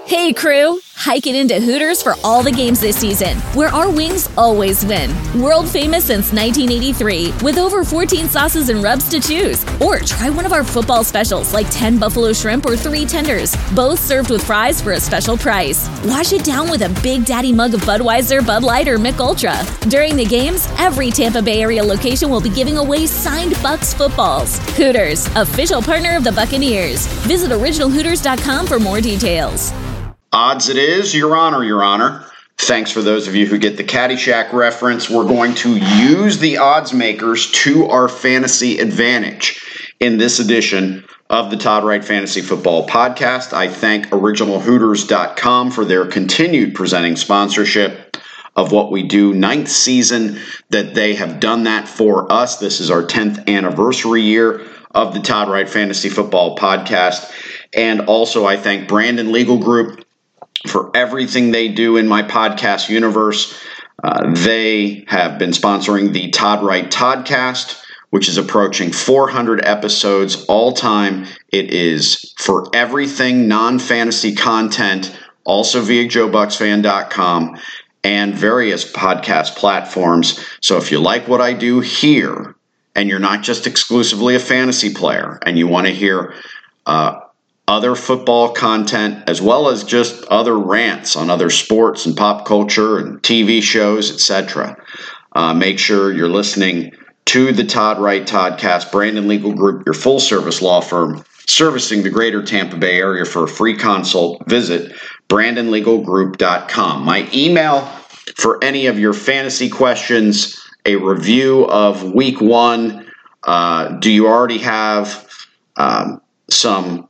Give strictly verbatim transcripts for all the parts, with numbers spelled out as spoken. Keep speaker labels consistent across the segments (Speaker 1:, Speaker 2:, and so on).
Speaker 1: Hey crew, hike it into Hooters for all the games this season, where our wings always win. World famous since nineteen eighty-three, with over fourteen sauces and rubs to choose. Or try one of our football specials like ten buffalo shrimp or three tenders, both served with fries for a special price. Wash it down with a Big Daddy mug of Budweiser, Bud Light, or Mick Ultra. During the games, every Tampa Bay area location will be giving away signed Bucs footballs. Hooters, official partner of the Buccaneers. Visit original hooters dot com for more details.
Speaker 2: Odds it is, Your Honor, Your Honor. Thanks for those of you who get the Caddyshack reference. We're going to use the odds makers to our fantasy advantage in this edition of the Todd Wright Fantasy Football Podcast. I thank original hooters dot com for their continued presenting sponsorship of what we do. Ninth season that they have done that for us. This is our tenth anniversary year of the Todd Wright Fantasy Football Podcast. And also I thank Brandon Legal Group for everything they do in my podcast universe. Uh, they have been sponsoring the Todd Wright Toddcast, which is approaching four hundred episodes all time. It is for everything non-fantasy content, also via joe bucks fan dot com and various podcast platforms. So if you like what I do here, and you're not just exclusively a fantasy player, and you want to hear uh, other football content, as well as just other rants on other sports and pop culture and T V shows, et cetera. Uh, make sure you're listening to the Todd Wright Toddcast. Brandon Legal Group, your full-service law firm servicing the greater Tampa Bay area. For a free consult, visit brandon legal group dot com. My email for any of your fantasy questions, a review of week one. Uh, do you already have um, some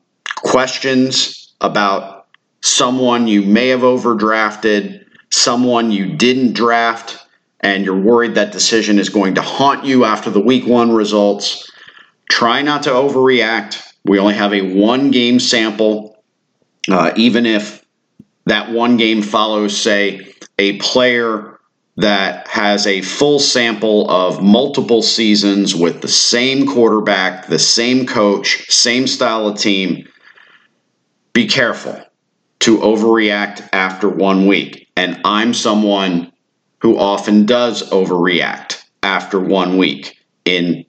Speaker 2: questions about someone you may have overdrafted, someone you didn't draft, and you're worried that decision is going to haunt you after the week one results? Try not to overreact. We only have a one-game sample. Uh, even if that one game follows, say, a player that has a full sample of multiple seasons with the same quarterback, the same coach, same style of team, be careful to overreact after one week. And I'm someone who often does overreact after one week in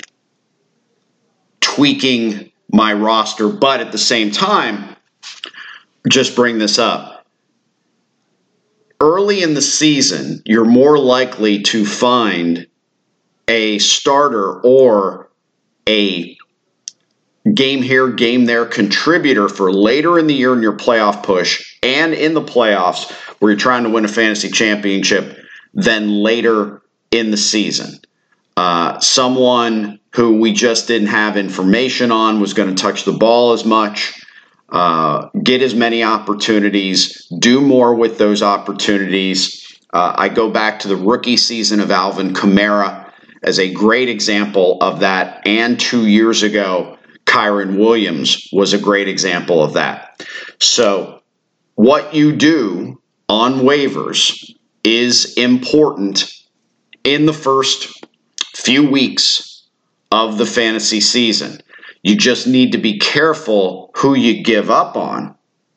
Speaker 2: tweaking my roster. But at the same time, just bring this up. Early in the season, you're more likely to find a starter or a game here, game there contributor for later in the year in your playoff push and in the playoffs where you're trying to win a fantasy championship than later in the season. Uh, someone who we just didn't have information on was going to touch the ball as much, uh, get as many opportunities, do more with those opportunities. Uh, I go back to the rookie season of Alvin Kamara as a great example of that, and two years ago, Kyron Williams was a great example of that. So what you do on waivers is important in the first few weeks of the fantasy season. You just need to be careful who you give up on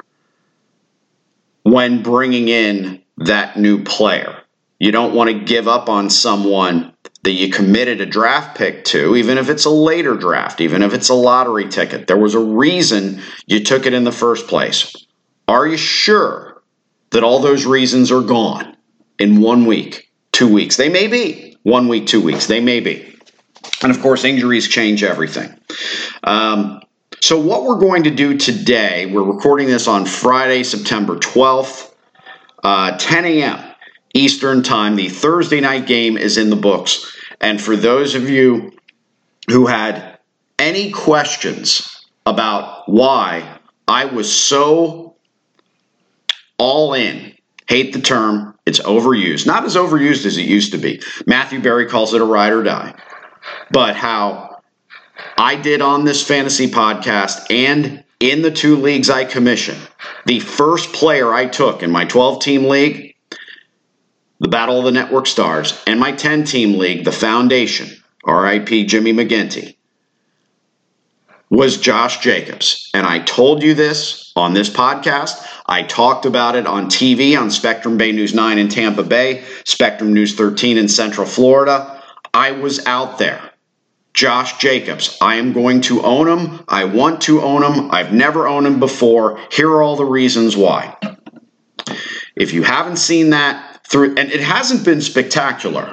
Speaker 2: when bringing in that new player. You don't want to give up on someone that you committed a draft pick to, even if it's a later draft, even if it's a lottery ticket. There was a reason you took it in the first place. Are you sure that all those reasons are gone in one week, two weeks? They may be. One week, two weeks. They may be. And of course, injuries change everything. Um, so what we're going to do today, we're recording this on Friday, September twelfth, uh, ten a.m. Eastern Time. The Thursday night game is in the books. And for those of you who had any questions about why I was so all in, hate the term, it's overused. Not as overused as it used to be. Matthew Berry calls it a ride or die. But how I did on this fantasy podcast and in the two leagues I commission, the first player I took in my twelve-team league, the Battle of the Network Stars, and my ten-team league, the Foundation, R I P Jimmy McGinty, was Josh Jacobs. And I told you this on this podcast. I talked about it on T V on Spectrum Bay News nine in Tampa Bay, Spectrum News thirteen in Central Florida. I was out there. Josh Jacobs, I am going to own him. I want to own him. I've never owned him before. Here are all the reasons why. If you haven't seen that through, and it hasn't been spectacular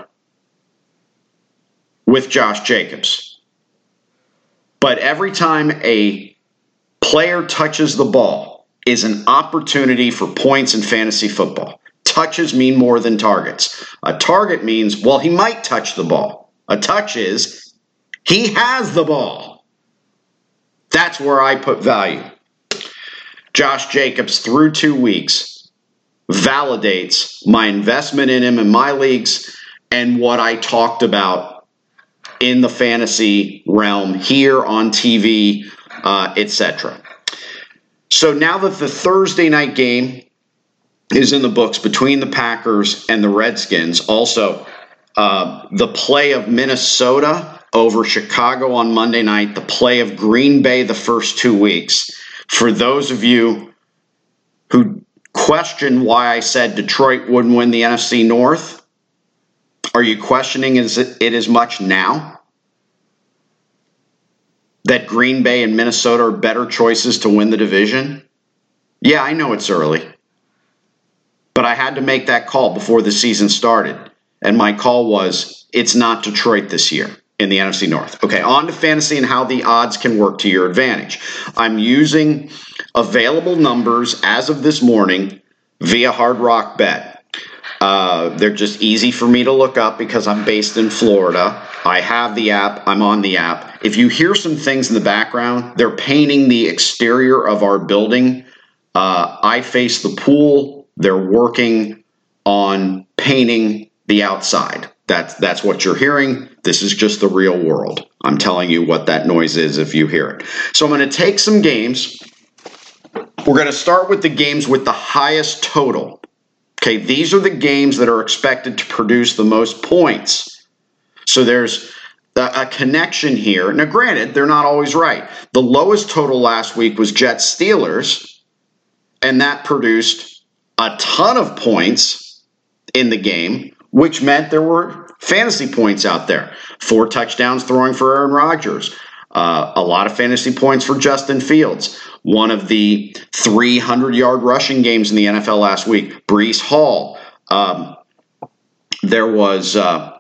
Speaker 2: with Josh Jacobs, but every time a player touches the ball is an opportunity for points in fantasy football. Touches mean more than targets. A target means, well, he might touch the ball. A touch is he has the ball. That's where I put value. Josh Jacobs, through two weeks, validates my investment in him in my leagues and what I talked about in the fantasy realm here on T V, uh, et cetera. So now that the Thursday night game is in the books between the Packers and the Redskins, also uh, the play of Minnesota over Chicago on Monday night, the play of Green Bay the first two weeks. For those of you who question why I said Detroit wouldn't win the N F C North, are you questioning is it, it as much now? That Green Bay and Minnesota are better choices to win the division? Yeah, I know it's early. But I had to make that call before the season started. And my call was, it's not Detroit this year in the N F C North. Okay, on to fantasy and how the odds can work to your advantage. I'm using available numbers as of this morning via Hard Rock Bet. Uh, they're just easy for me to look up because I'm based in Florida. I have the app. I'm on the app. If you hear some things in the background, they're painting the exterior of our building. Uh, I face the pool. They're working on painting the outside. That's, that's what you're hearing. This is just the real world. I'm telling you what that noise is if you hear it. So I'm going to take some games. We're going to start with the games with the highest total. Okay, these are the games that are expected to produce the most points. So there's a, a connection here. Now, granted, they're not always right. The lowest total last week was Jets Steelers, and that produced a ton of points in the game, which meant there were fantasy points out there. Four touchdowns throwing for Aaron Rodgers. Uh, a lot of fantasy points for Justin Fields. One of the three hundred yard rushing games in the N F L last week. Breece Hall. Um, there was, uh,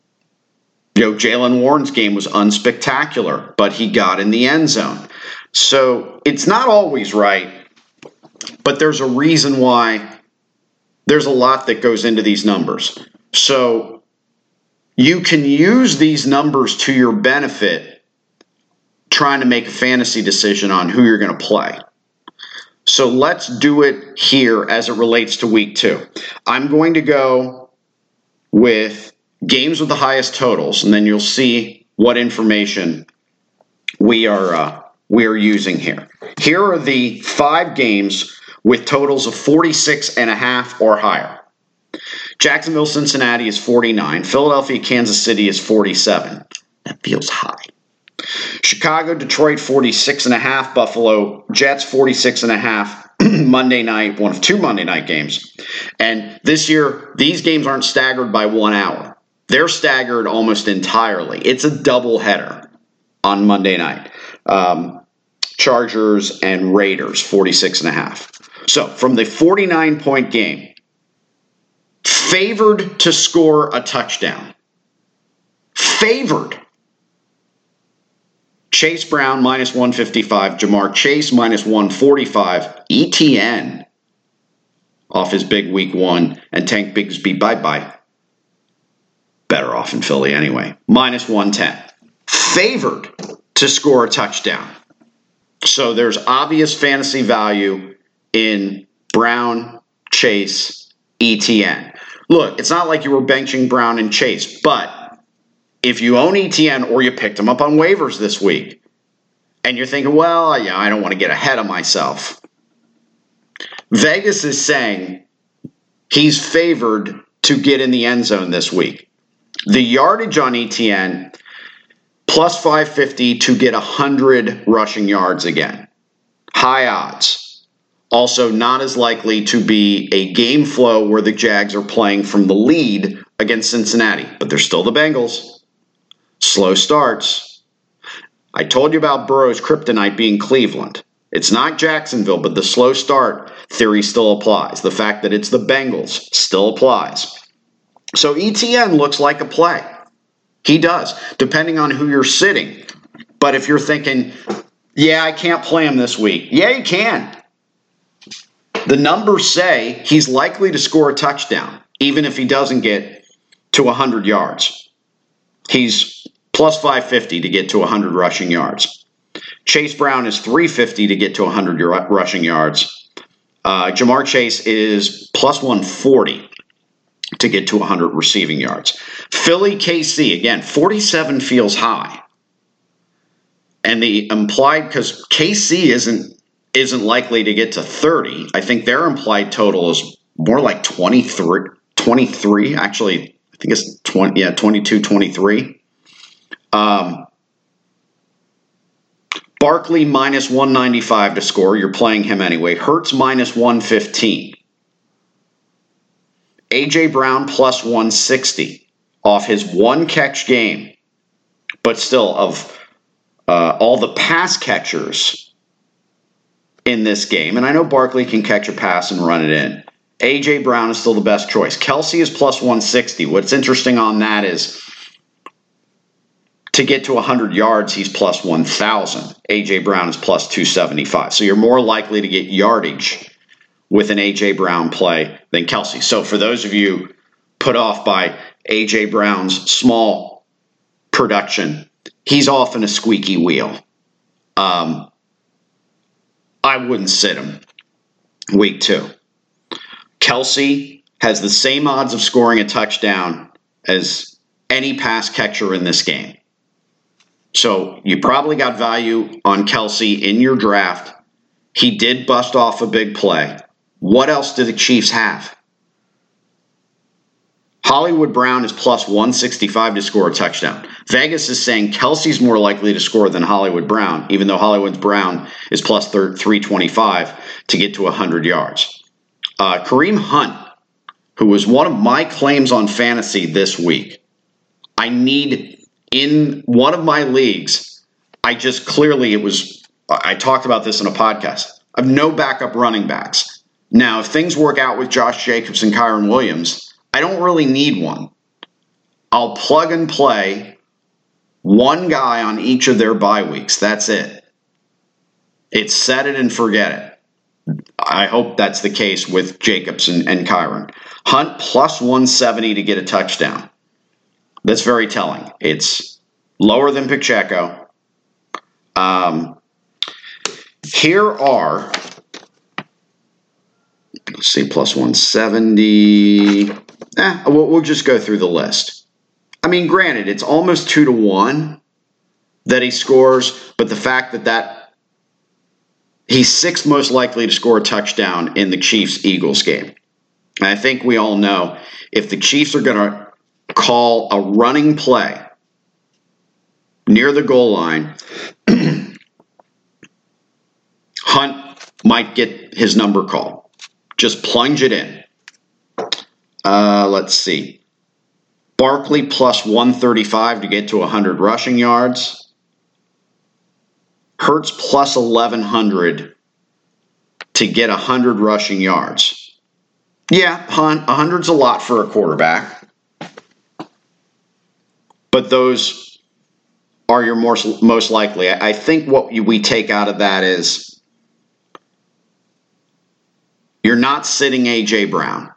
Speaker 2: you know, Jaylen Warren's game was unspectacular, but he got in the end zone. So it's not always right, but there's a reason why there's a lot that goes into these numbers. So you can use these numbers to your benefit trying to make a fantasy decision on who you're going to play. So let's do it here as it relates to week two. I'm going to go with games with the highest totals, and then you'll see what information we are uh, we are using here. Here are the five games with totals of forty-six and a half or higher. Jacksonville, Cincinnati is forty-nine. Philadelphia, Kansas City is forty-seven. That feels high. Chicago, Detroit, forty-six and a half. Buffalo, Jets, forty-six and a half. Monday night, one of two Monday night games. And this year, these games aren't staggered by one hour. They're staggered almost entirely. It's a doubleheader on Monday night. Um, Chargers and Raiders, forty-six and a half. So from the forty-nine point game, favored to score a touchdown. Favored. Chase Brown, minus one fifty-five. Jamar Chase, minus one forty-five. E T N off his big week one. And Tank Bigsby, bye-bye. Better off in Philly anyway. minus one ten. Favored to score a touchdown. So there's obvious fantasy value in Brown, Chase, E T N. Look, it's not like you were benching Brown and Chase, but if you own E T N or you picked him up on waivers this week and you're thinking, well, yeah, I don't want to get ahead of myself. Vegas is saying he's favored to get in the end zone this week. The yardage on E T N, plus five fifty to get one hundred rushing yards again. High odds. Also, not as likely to be a game flow where the Jags are playing from the lead against Cincinnati, but they're still the Bengals. Slow starts. I told you about Burrow's kryptonite being Cleveland. It's not Jacksonville, but the slow start theory still applies. The fact that it's the Bengals still applies. So E T N looks like a play. He does, depending on who you're sitting. But if you're thinking, yeah, I can't play him this week. Yeah, you can. The numbers say he's likely to score a touchdown, even if he doesn't get to one hundred yards. He's plus five fifty to get to one hundred rushing yards. Chase Brown is three fifty to get to one hundred rushing yards. Uh, Jamar Chase is plus one forty to get to one hundred receiving yards. Philly K C, again, forty-seven feels high. And the implied, because K C isn't isn't likely to get to thirty. I think their implied total is more like twenty-three. twenty-three. Actually, I think it's twenty. Yeah, twenty-two, twenty-three. Um, Barkley minus one ninety-five to score. You're playing him anyway. Hurts minus one fifteen. A J Brown plus one sixty off his one catch game. But still, of uh, all the pass catchers in this game, and I know Barkley can catch a pass and run it in, A J Brown is still the best choice. Kelsey is plus one sixty. What's interesting on that is to get to one hundred yards, he's plus one thousand. A J Brown is plus two seventy-five. So you're more likely to get yardage with an A J Brown play than Kelsey. So for those of you put off by A J Brown's small production, he's often a squeaky wheel. Um, I wouldn't sit him week two. Kelsey has the same odds of scoring a touchdown as any pass catcher in this game. So you probably got value on Kelsey in your draft. He did bust off a big play. What else do the Chiefs have? Hollywood Brown is plus one sixty-five to score a touchdown. Vegas is saying Kelsey's more likely to score than Hollywood Brown, even though Hollywood Brown is plus three twenty-five to get to one hundred yards. Uh, Kareem Hunt, who was one of my claims on fantasy this week. I need, in one of my leagues, I just clearly, it was, I talked about this in a podcast. I have no backup running backs. Now, if things work out with Josh Jacobs and Kyron Williams, I don't really need one. I'll plug and play one guy on each of their bye weeks. That's it. It's set it and forget it. I hope that's the case with Jacobs and, and Kyron. Hunt plus one seventy to get a touchdown. That's very telling. It's lower than Pacheco. Um, here are, let's see, plus one seventy. Eh, we'll, we'll just go through the list. I mean, granted, it's almost two to one that he scores, but the fact that that he's sixth most likely to score a touchdown in the Chiefs-Eagles game. And I think we all know if the Chiefs are going to call a running play near the goal line, Hunt might get his number called. Just plunge it in. Uh, let's see. Barkley plus one thirty-five to get to one hundred rushing yards. Hurts plus eleven hundred to get one hundred rushing yards. Yeah, one hundred's a lot for a quarterback. But those are your more, most likely. I think what we take out of that is you're not sitting A J Brown.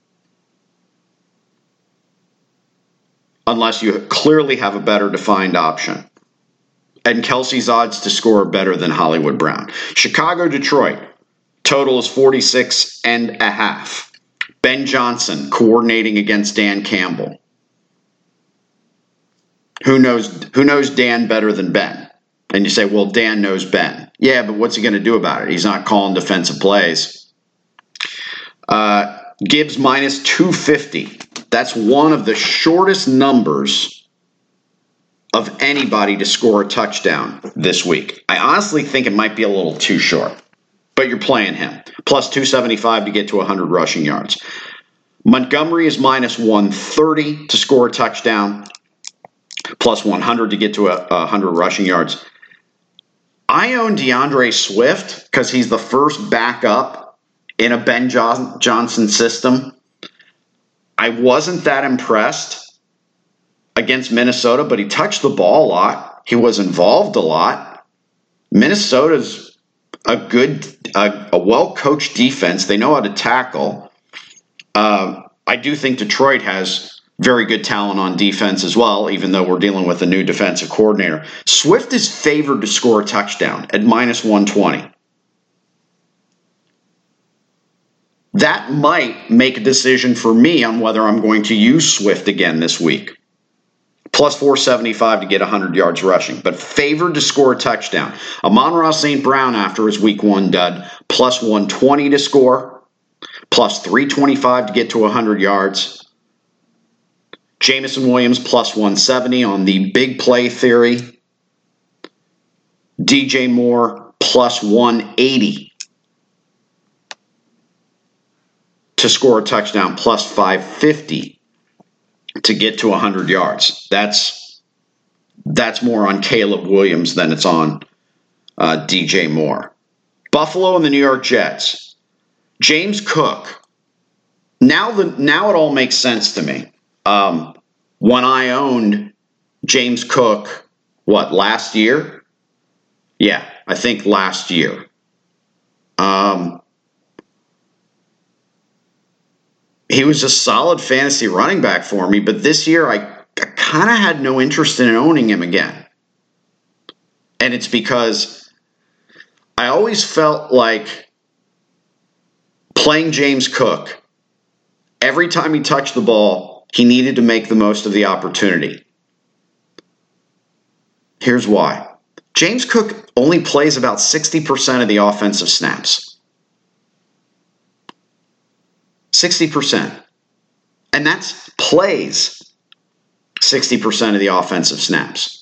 Speaker 2: Unless you clearly have a better defined option. And Kelsey's odds to score are better than Hollywood Brown. Chicago, Detroit. Total is forty-six and a half. Ben Johnson coordinating against Dan Campbell. Who knows, who knows Dan better than Ben? And you say, well, Dan knows Ben. Yeah, but what's he going to do about it? He's not calling defensive plays. Uh, Gibbs minus two fifty. That's one of the shortest numbers of anybody to score a touchdown this week. I honestly think it might be a little too short, but you're playing him. plus two seventy-five to get to one hundred rushing yards. Montgomery is minus one thirty to score a touchdown, plus one hundred to get to a, a one hundred rushing yards. I own DeAndre Swift because he's the first backup in a Ben John- Johnson system. I wasn't that impressed against Minnesota, but he touched the ball a lot. He was involved a lot. Minnesota's a good, a, a well-coached defense. They know how to tackle. Uh, I do think Detroit has very good talent on defense as well, even though we're dealing with a new defensive coordinator. Swift is favored to score a touchdown at minus one twenty. That might make a decision for me on whether I'm going to use Swift again this week. Plus four seventy-five to get one hundred yards rushing, but favored to score a touchdown. Amon-Ra Saint Brown after his week one dud, plus one twenty to score, plus three twenty-five to get to one hundred yards. Jameson Williams plus one seventy on the big play theory. D J Moore plus one eighty to score a touchdown, plus five fifty to get to one hundred yards. That's that's more on Caleb Williams than it's on uh, D J Moore. Buffalo and the New York Jets. James Cook. Now the now it all makes sense to me. Um, when I owned James Cook, what, last year? Yeah, I think last year. Um, he was a solid fantasy running back for me, but this year I, I kind of had no interest in owning him again. And it's because I always felt like playing James Cook, every time he touched the ball, he needed to make the most of the opportunity. Here's why. James Cook only plays about sixty percent of the offensive snaps. sixty percent. And that's plays sixty percent of the offensive snaps.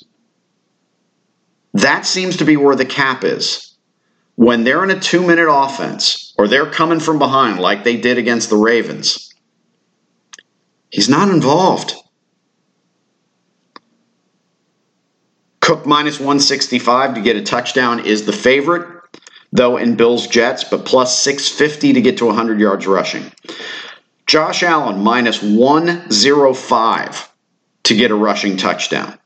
Speaker 2: That seems to be where the cap is. When they're in a two-minute offense, or they're coming from behind like they did against the Ravens, he's not involved. Cook minus one sixty-five to get a touchdown is the favorite, though in Bills Jets, but plus six fifty to get to one hundred yards rushing. Josh Allen minus one oh five to get a rushing touchdown.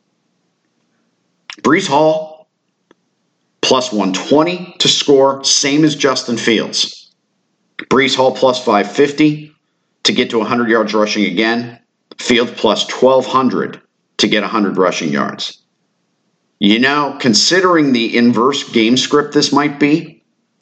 Speaker 2: Breece Hall plus one twenty to score, same as Justin Fields. Breece Hall plus five fifty to get to one hundred yards rushing again. Fields plus twelve hundred to get one hundred rushing yards. You know, considering the inverse game script this might be,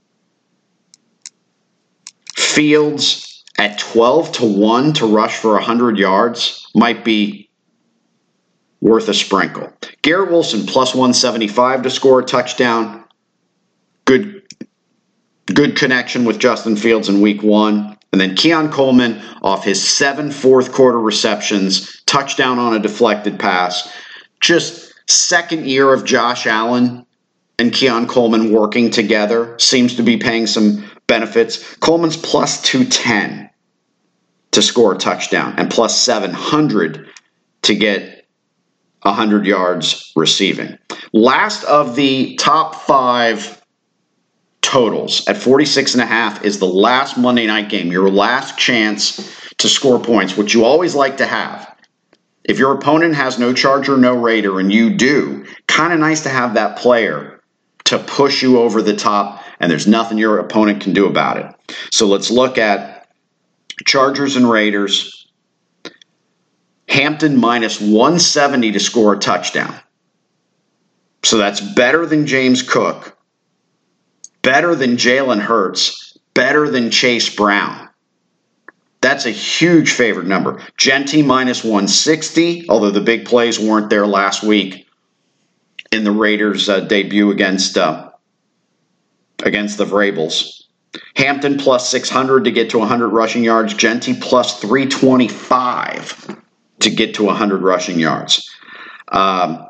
Speaker 2: Fields at twelve to one to rush for one hundred yards might be worth a sprinkle. Garrett Wilson plus one seventy-five to score a touchdown. Good, good connection with Justin Fields in week one. And then Keon Coleman off his seven fourth quarter receptions, touchdown on a deflected pass. Just second year of Josh Allen and Keon Coleman working together seems to be paying some benefits. Coleman's plus two ten to score a touchdown and plus seven hundred to get one hundred yards receiving. Last of the top five totals at forty-six and a half is the last Monday night game, your last chance to score points, which you always like to have. If your opponent has no Charger, no Raider, and you do, kind of nice to have that player to push you over the top, and there's nothing your opponent can do about it. So let's look at Chargers and Raiders. Hampton minus one seventy to score a touchdown. So that's better than James Cook, better than Jalen Hurts, better than Chase Brown. That's a huge favorite number. Genty minus one sixty, although the big plays weren't there last week in the Raiders' uh, debut against uh, against the Vrabels. Hampton plus six hundred to get to one hundred rushing yards. Genty plus three twenty-five to get to one hundred rushing yards. Um,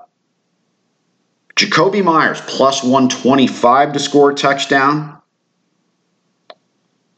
Speaker 2: Jacoby Myers plus one twenty-five to score a touchdown.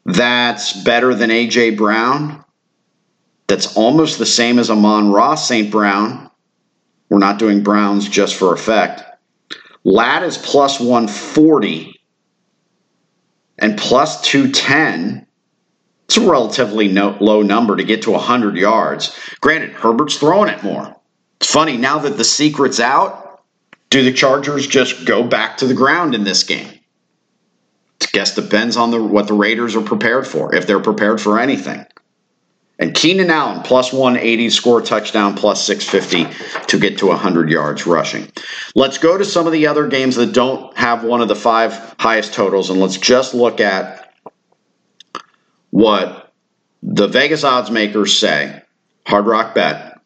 Speaker 2: that's better than A J. Brown. That's almost the same as Amon-Ra Saint Brown. We're not doing Browns just for effect. Ladd is plus one forty and plus two ten. It's a relatively no, low number to get to one hundred yards. Granted, Herbert's throwing it more. It's funny, now that the secret's out, do the Chargers just go back to the ground in this game? I guess depends on the, what the Raiders are prepared for, if they're prepared for anything. And Keenan Allen, plus one eighty, score a touchdown, plus six fifty to get to one hundred yards rushing. Let's go to some of the other games that don't have one of the five highest totals, and let's just look at what the Vegas odds makers say, Hard Rock Bet,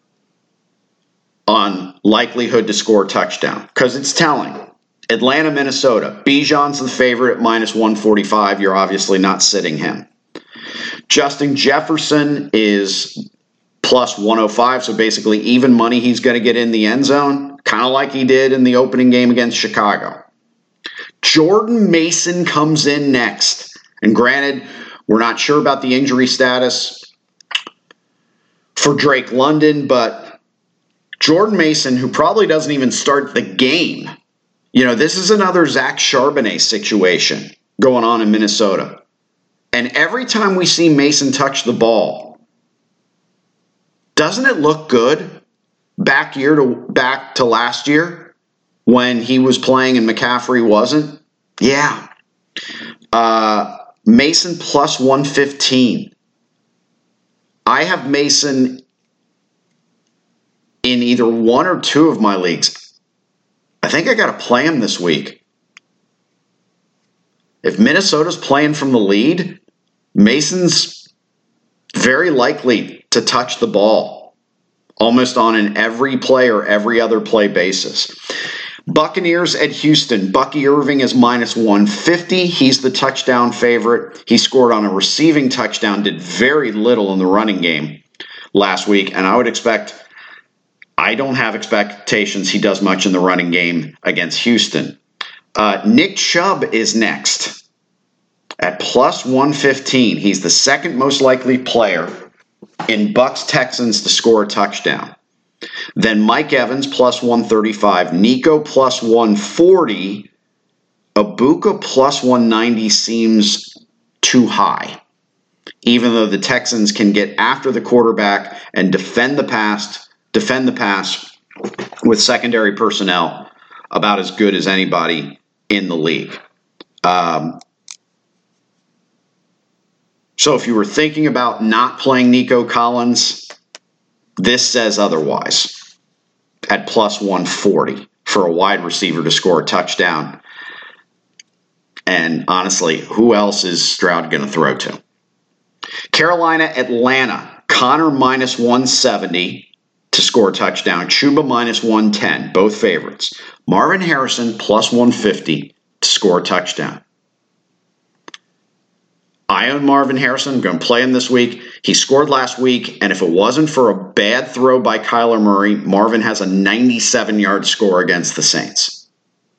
Speaker 2: on likelihood to score a touchdown, because it's telling. Atlanta, Minnesota. Bijan's the favorite at minus one forty-five. You're obviously not sitting him. Justin Jefferson is plus one oh five, so basically even money he's going to get in the end zone, kind of like he did in the opening game against Chicago. Jordan Mason comes in next. And granted, we're not sure about the injury status for Drake London, but Jordan Mason, who probably doesn't even start the game, you know, this is another Zach Charbonnet situation going on in Minnesota. And every time we see Mason touch the ball, doesn't it look good back year to back to last year when he was playing and McCaffrey wasn't? Yeah. Uh, Mason plus one fifteen. I have Mason in either one or two of my leagues. I think I got to play him this week. If Minnesota's playing from the lead, Mason's very likely to touch the ball almost on an every play or every other play basis. Buccaneers at Houston. Bucky Irving is minus one fifty. He's the touchdown favorite. He scored on a receiving touchdown, did very little in the running game last week, and I would expect, I don't have expectations he does much in the running game against Houston. Uh, Nick Chubb is next at plus one fifteen. He's the second most likely player in Bucs Texans to score a touchdown. Then Mike Evans plus one thirty-five, Nico plus one forty, Ibuka plus one ninety seems too high, even though the Texans can get after the quarterback and defend the pass, defend the pass with secondary personnel about as good as anybody in the league. Um, so if you were thinking about not playing Nico Collins, this says otherwise at plus one forty for a wide receiver to score a touchdown. And honestly, who else is Stroud going to throw to? Carolina, Atlanta. Connor minus one seventy to score a touchdown. Chuba minus one ten, both favorites. Marvin Harrison plus one fifty to score a touchdown. I own Marvin Harrison. I'm going to play him this week. He scored last week, and if it wasn't for a bad throw by Kyler Murray, Marvin has a ninety-seven-yard score against the Saints.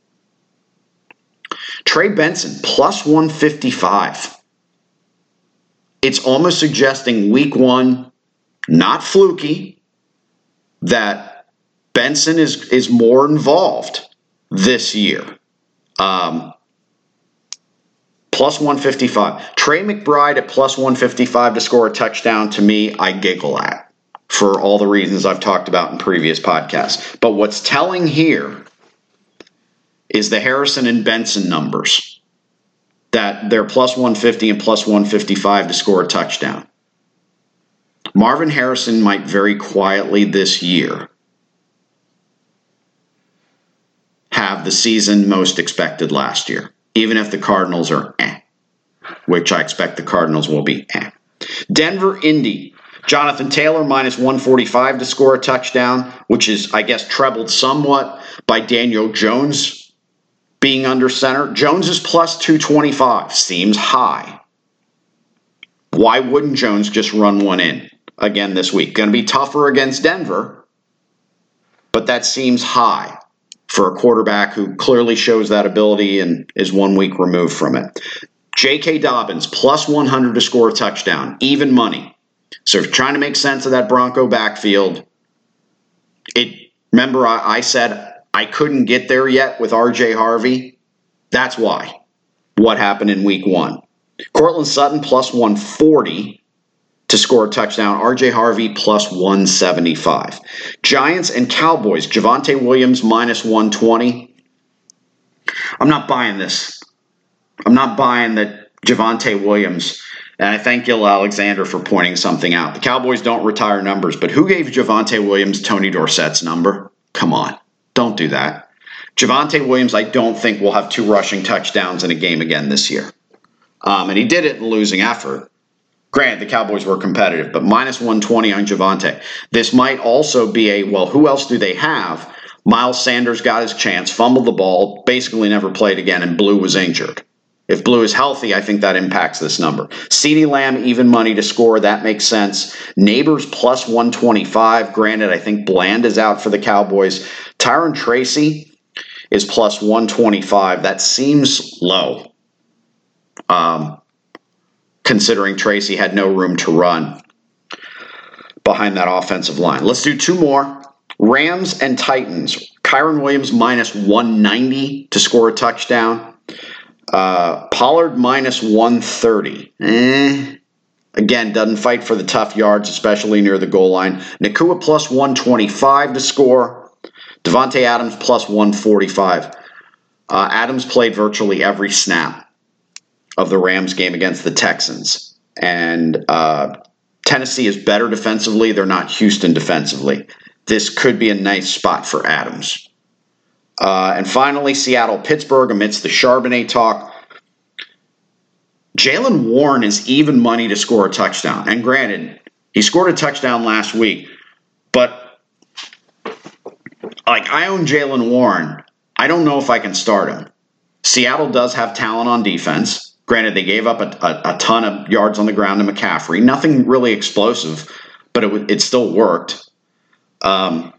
Speaker 2: Trey Benson, plus one fifty-five. It's almost suggesting week one, not fluky, that Benson is, is more involved this year. Um, plus one fifty-five. Trey McBride at plus one fifty-five to score a touchdown, to me, I giggle at for all the reasons I've talked about in previous podcasts. But what's telling here is the Harrison and Benson numbers, that they're plus one fifty and plus one fifty-five to score a touchdown. Marvin Harrison might very quietly this year have the season most expected last year, even if the Cardinals are eh, which I expect the Cardinals will be eh. Denver, Indy. Jonathan Taylor minus one forty-five to score a touchdown, which is, I guess, trebled somewhat by Daniel Jones being under center. Jones is plus two twenty-five. Seems high. Why wouldn't Jones just run one in again this week? Going to be tougher against Denver, but that seems high for a quarterback who clearly shows that ability and is one week removed from it. J K. Dobbins, plus one hundred to score a touchdown, even money. So if you're trying to make sense of that Bronco backfield, it. remember I, I said I couldn't get there yet with R J Harvey? That's why. What happened in week one. Cortland Sutton, plus one forty to score a touchdown. R J Harvey, plus one seventy-five. Giants and Cowboys, Javonte Williams, minus one twenty. I'm not buying this. I'm not buying that Javonte Williams, and I thank Gil Alexander for pointing something out. The Cowboys don't retire numbers, but who gave Javonte Williams Tony Dorsett's number? Come on, don't do that. Javonte Williams, I don't think, will have two rushing touchdowns in a game again this year. Um, and he did it in losing effort. Granted, the Cowboys were competitive, but minus one twenty on Javonte. This might also be a, well, who else do they have? Miles Sanders got his chance, fumbled the ball, basically never played again, and Blue was injured. If Blue is healthy, I think that impacts this number. CeeDee Lamb, even money to score. That makes sense. Neighbors, plus one twenty-five. Granted, I think Bland is out for the Cowboys. Tyron Tracy is plus one twenty-five. That seems low, um, considering Tracy had no room to run behind that offensive line. Let's do two more. Rams and Titans. Kyron Williams, minus one ninety to score a touchdown. Uh, Pollard minus one thirty. Eh. Again, doesn't fight for the tough yards, especially near the goal line. Nacua plus one twenty-five to score. Devontae Adams plus one forty-five. Uh, Adams played virtually every snap of the Rams game against the Texans. And uh, Tennessee is better defensively. They're not Houston defensively. This could be a nice spot for Adams. Uh, and finally, Seattle-Pittsburgh amidst the Charbonnet talk. Jaylen Warren is even money to score a touchdown. And granted, he scored a touchdown last week. But, like, I own Jaylen Warren. I don't know if I can start him. Seattle does have talent on defense. Granted, they gave up a, a, a ton of yards on the ground to McCaffrey. Nothing really explosive, but it, it still worked. Um...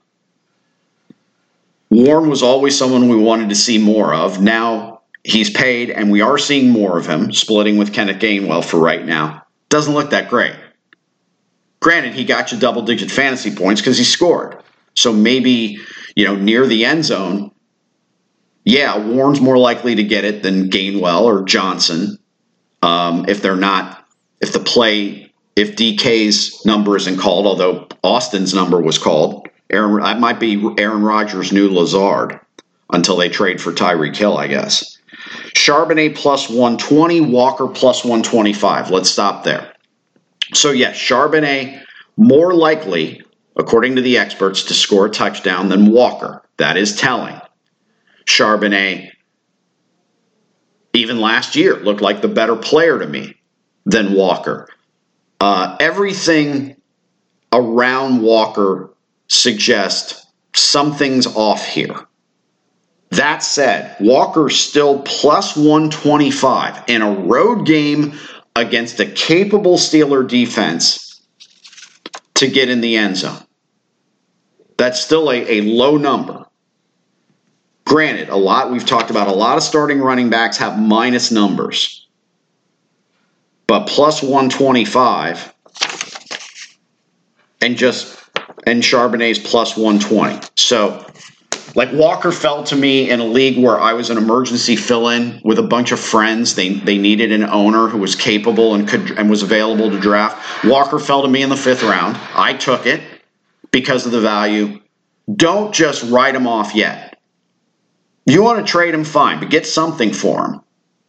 Speaker 2: Warren was always someone we wanted to see more of. Now he's paid, and we are seeing more of him, splitting with Kenneth Gainwell for right now. Doesn't look that great. Granted, he got you double-digit fantasy points because he scored. So maybe, you know, near the end zone, yeah, Warren's more likely to get it than Gainwell or Johnson. Um, if they're not, if the play, if D K's number isn't called, although Austin's number was called. Aaron, that might be Aaron Rodgers' new Lazard until they trade for Tyreek Hill, I guess. Charbonnet plus one twenty, Walker plus one twenty-five. Let's stop there. So, yes, Charbonnet more likely, according to the experts, to score a touchdown than Walker. That is telling. Charbonnet, even last year, looked like the better player to me than Walker. Uh, everything around Walker suggest something's off here. That said, Walker's still plus one twenty-five in a road game against a capable Steeler defense to get in the end zone. That's still a, a low number. Granted, a lot we've talked about a lot of starting running backs have minus numbers. But plus one twenty-five and just and Charbonnet's plus one twenty. So, like Walker fell to me in a league where I was an emergency fill-in with a bunch of friends. They they needed an owner who was capable and could and was available to draft. Walker fell to me in the fifth round. I took it because of the value. Don't just write him off yet. You want to trade him, fine, but get something for him.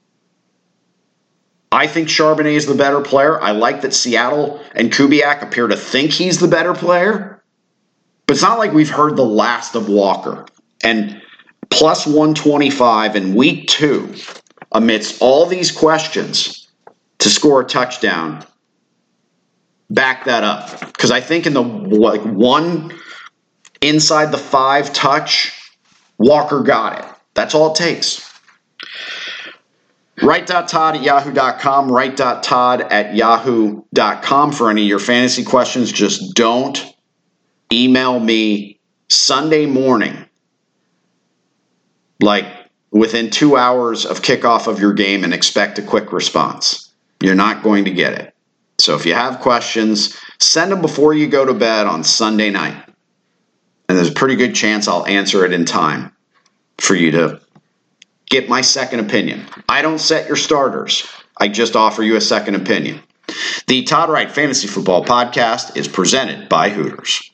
Speaker 2: I think Charbonnet is the better player. I like that Seattle and Kubiak appear to think he's the better player. But it's not like we've heard the last of Walker. And plus one twenty-five in week two, amidst all these questions, to score a touchdown, back that up. Because I think in the like one inside the five touch, Walker got it. That's all it takes. Write.Todd at yahoo dot com. Write.Todd at yahoo dot com for any of your fantasy questions. Just don't email me Sunday morning. Like within two hours of kickoff of your game and expect a quick response. You're not going to get it. So if you have questions, send them before you go to bed on Sunday night. And there's a pretty good chance I'll answer it in time for you to get my second opinion. I don't set your starters. I just offer you a second opinion. The Todd Wright Fantasy Football Podcast is presented by Hooters.